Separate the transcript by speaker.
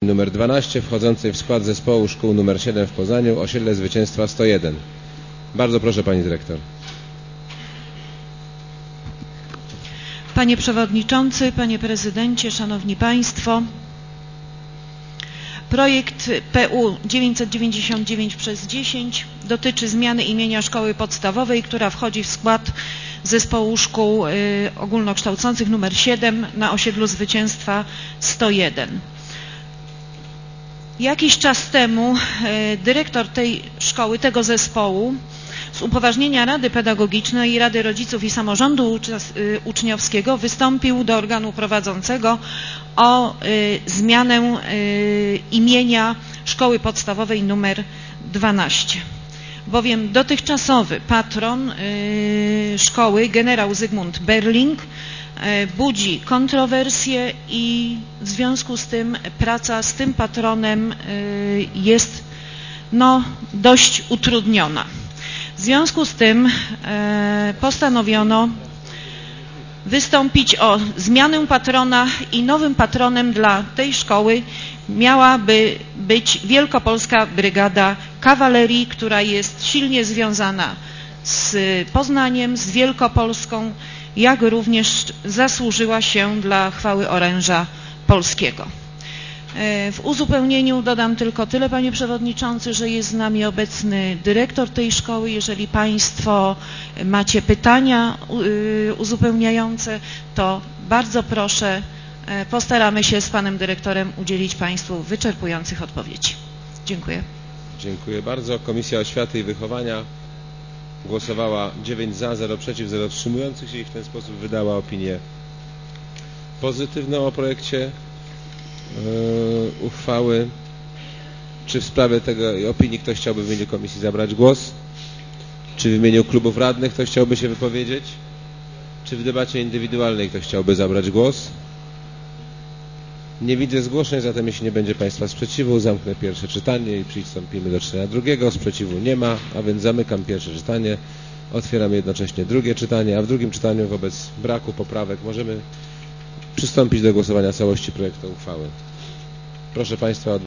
Speaker 1: nr 12 wchodzącej w skład zespołu szkół nr 7 w Poznaniu, osiedle Zwycięstwa 101. Bardzo proszę Pani Dyrektor.
Speaker 2: Panie Przewodniczący, Panie Prezydencie, Szanowni Państwo. Projekt PU 999/10 dotyczy zmiany imienia szkoły podstawowej, która wchodzi w skład zespołu szkół ogólnokształcących nr 7 na osiedlu Zwycięstwa 101. Jakiś czas temu dyrektor tej szkoły, tego zespołu z upoważnienia Rady Pedagogicznej i Rady Rodziców i Samorządu Uczniowskiego wystąpił do organu prowadzącego o zmianę imienia szkoły podstawowej nr 12. Bowiem dotychczasowy patron szkoły, generał Zygmunt Berling, budzi kontrowersje i w związku z tym praca z tym patronem jest dość utrudniona. W związku z tym postanowiono wystąpić o zmianę patrona i nowym patronem dla tej szkoły miałaby być Wielkopolska Brygada Kawalerii, która jest silnie związana z Poznaniem, z Wielkopolską, jak również zasłużyła się dla chwały oręża polskiego. W uzupełnieniu dodam tylko tyle, Panie Przewodniczący, że jest z nami obecny dyrektor tej szkoły. Jeżeli Państwo macie pytania uzupełniające, to bardzo proszę, postaramy się z Panem Dyrektorem udzielić Państwu wyczerpujących odpowiedzi. Dziękuję.
Speaker 1: Dziękuję bardzo. Komisja Oświaty i Wychowania głosowała 9 za, 0 przeciw, 0 wstrzymujących się i w ten sposób wydała opinię pozytywną o projekcie uchwały. Czy w sprawie tej opinii ktoś chciałby w imieniu komisji zabrać głos? Czy w imieniu klubów radnych ktoś chciałby się wypowiedzieć? Czy w debacie indywidualnej ktoś chciałby zabrać głos? Nie widzę zgłoszeń, zatem jeśli nie będzie Państwa sprzeciwu, zamknę pierwsze czytanie i przystąpimy do czytania drugiego. Sprzeciwu nie ma, a więc zamykam pierwsze czytanie. Otwieram jednocześnie drugie czytanie, a w drugim czytaniu wobec braku poprawek możemy przystąpić do głosowania całości projektu uchwały. Proszę Państwa o